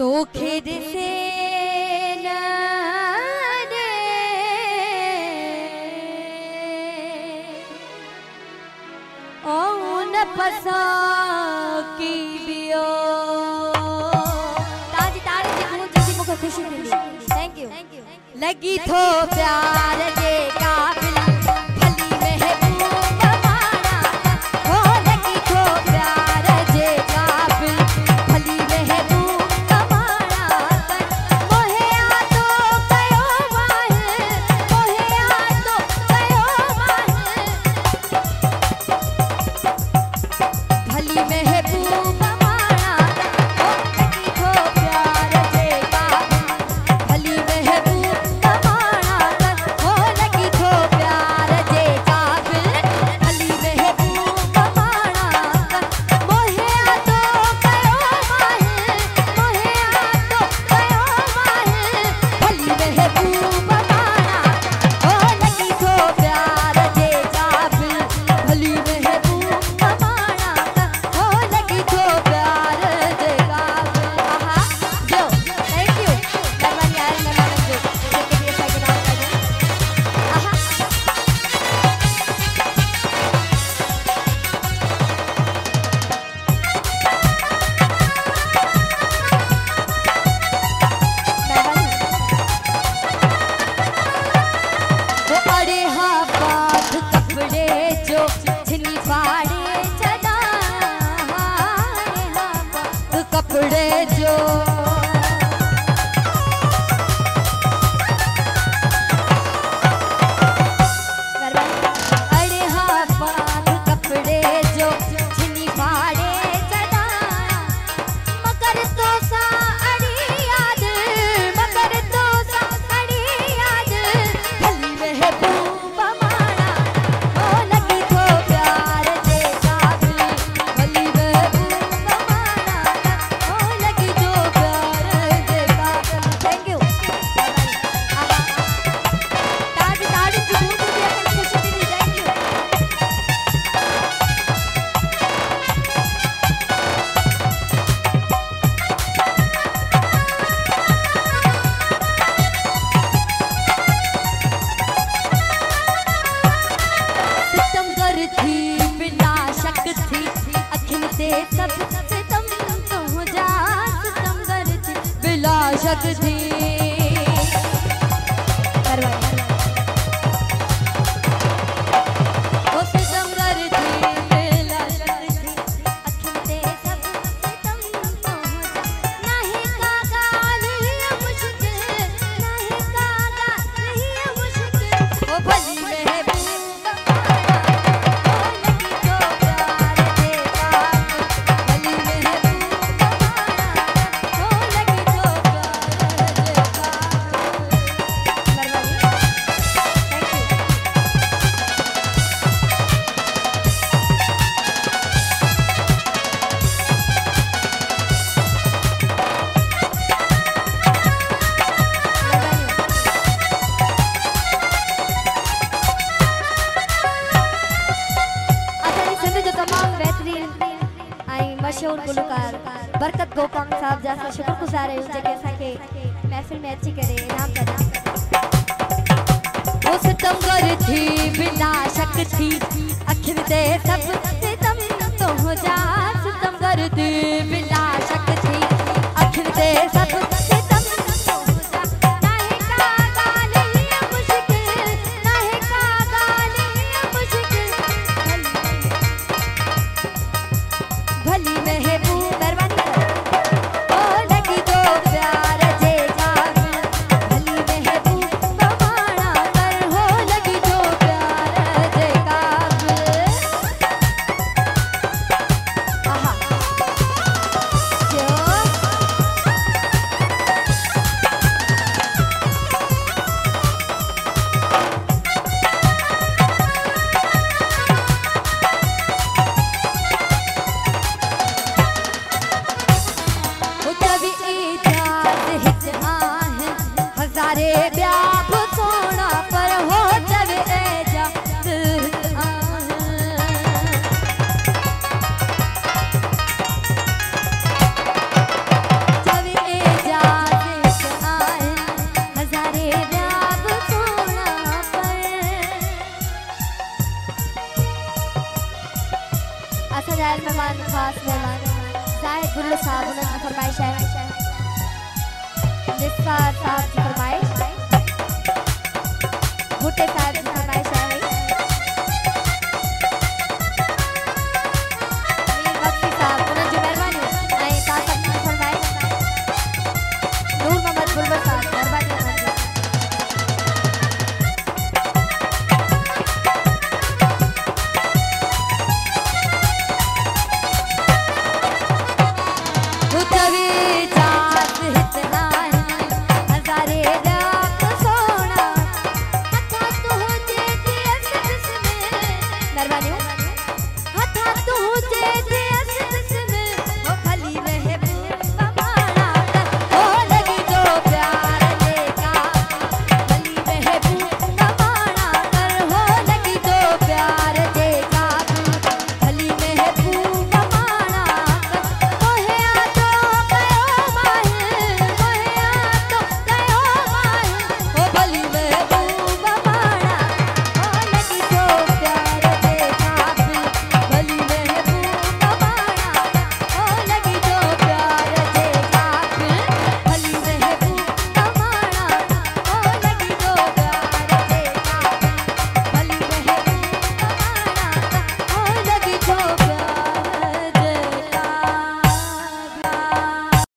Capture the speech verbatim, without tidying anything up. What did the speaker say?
तो खिद से न दे ओ न पसा की बियो ताजी तारी जी मुझे जी मुझे खुशी मिली। थैंक यू लगी थो प्यार जे काबिल भली महबूब माना हो लगी थो प्यार जे काबिल भली महबूब माना मोहे आ तो कयो माहिर मोहे आ तो कयो माहिर भली महबूब माना हो लगी थो प्यार जे काबिल भली महबूब माना हो लगी थो प्यार जे काबिल भली महबूब माना मोहे आ तो कयो माहिर मोहे आ तो कयो माहिर भली महबूब माना हो लगी थो प्यार जे काबिल भली महबूब माना हो लगी थो प्यार जे काबिल। आहा जो थैंक यू मेहरबानी यार मेहमान जो जेके भी असांखे नाम कजो। आहा वो अड़े हा पाठ कपड़े जो छिनी फाड़े चदा अड़े हा पाठ कपड़े जो अड़े हा पाठ कपड़े जो छिनी फाड़े चदा मगर तो सा अड़ी याद मगर तो सा अड़ी याद भली महबूब माना हो लगी थो प्यार जे काबिल भली महबूब माना हो लगी थो प्यार जे काबिल। थैंक यू आहा ताड़ी ताड़ी जी मुझे भी अपन खुशी मिली। थैंक यू सितमगर थी बिना शक थी अखिन ते सब सितम तो जा सितमगर थी बिना शक थी करवाई वो सितमगर थी बिना शक थी अखिन ते सब सितम तो जा नहीं का गाल ये मुश्किल नहीं का गाल ये मुश्किल वो भली महबूब मशहूर गुलकार बरकत गोपांग साहब जैसा शुक्रगुजार है जेके असांखे महफिल में अची करे इनाम कदा। वो सितमगर थी बिना शक थी अखिन ते सब सितम तो हो जा सितमगर थी बिना शक थी अखिन ते सब सितम तो हो जा नहीं का गाल ये मुश्किल नहीं का गाल ये मुश्किल भली महबूब मेहरबानी हो लगी थो प्यार जे काबिल भली महबूब माना कर हो लगी थो प्यार जे काबिल। आहा जो खास मेहमान जाहिद बुल्लू साहब उन्होंने फरमाइश है निस्सार साहब की फरमाइश भुट्टे साहब